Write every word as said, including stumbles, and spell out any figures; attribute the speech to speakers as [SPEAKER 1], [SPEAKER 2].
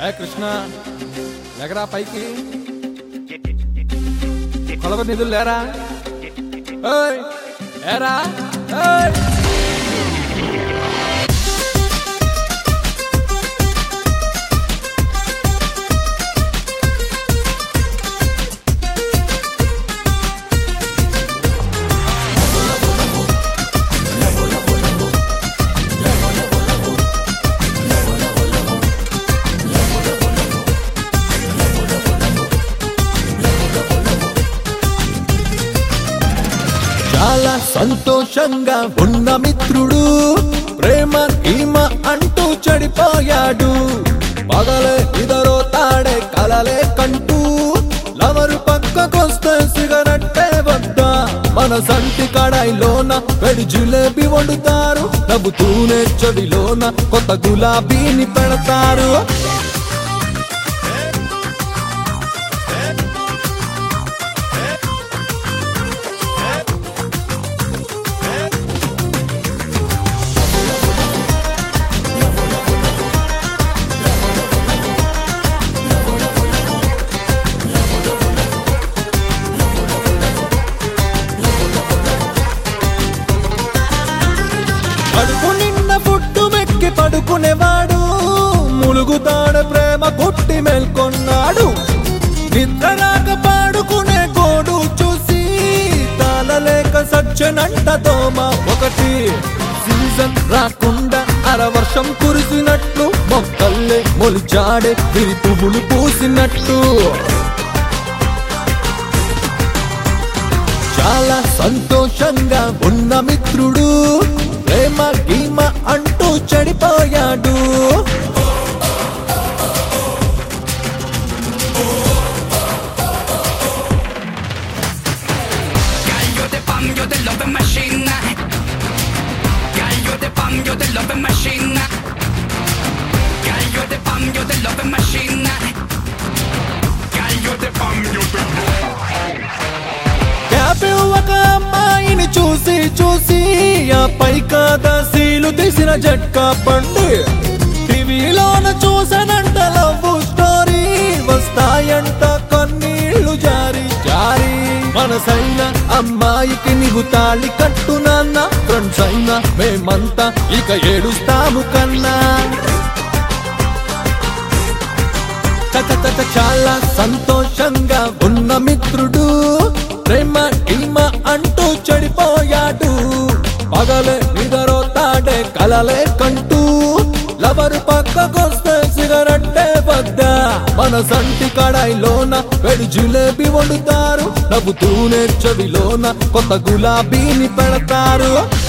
[SPEAKER 1] ఏ కృష్ణ లేకరా పైకి కొలవ నిధులు లేరా ఏయ్ ఏరా ఏయ్
[SPEAKER 2] చాలా సంతోషంగా ఉన్న మిత్రుడు ప్రేమ ఈమ అంటూ చెడిపోయాడు. పగలే ఇదరో తాడే కలలే కంటూ లవరు పక్కకొస్తే సిగరెట్టే వద్దా మన సంటి కడాయిలోన వెడి జిలేబీ వండుతారు. నవ్వుతూనే చెవిలోన కొత్త గులాబీని పెడతారు. కడుపు నిన్న పుట్టు మెక్కి పడుకునేవాడు ములుగుతాడ ప్రేమ కొట్టి మేల్కొన్నాడు. నిద్ర రాక పాడుకునే గోడు చూసి తాళలేక సచ్చనంట దోమ ఒకటి. సీజన్ రాకుండా అరవర్షం కురిసినట్లు మొక్కల్లే మొలిచాడే విరి పువ్వులు పూసినట్టు. చాలా సంతోషంగా ఉన్న మిత్రుడు ప్రేమ గీమ అంటూ చెడిపోయాడు.
[SPEAKER 3] Gallo de pan, yo te love machine. Gallo de pan, yo te love machine. Gallo de pan, yo te love machine. Gallo de pan, yo te
[SPEAKER 2] cab ఒక అమ్మాయిని చూసి చూసి ఆ పైకాదశీలు తీసిన జట్కా పండి. టీవీలోన చూసానంట లవ్ స్టోరీ వస్తాయంట కన్నీళ్లు జారి జారి. మనసైన అమ్మాయికి నీవు తాళి కట్టు నాన్న, ఫ్రెండ్స్ అయినా మేమంతా ఇక ఏడుస్తాము కన్నా. చాలా సంతోషంగా ఉన్న మిత్రుడు ప్రేమ ఈమ అంటూ చెడిపోయాడు. పగలే నిదరో తాడే కలలే కంటూ లవరు పక్కకొస్తే సిగరెట్టే వద్దా మన సంటి కడాయిలోన వెడి జిలేబీ వండుతారు. నవ్వుతూనే చెవిలోన కొత్త గులాబీని పెడతారు.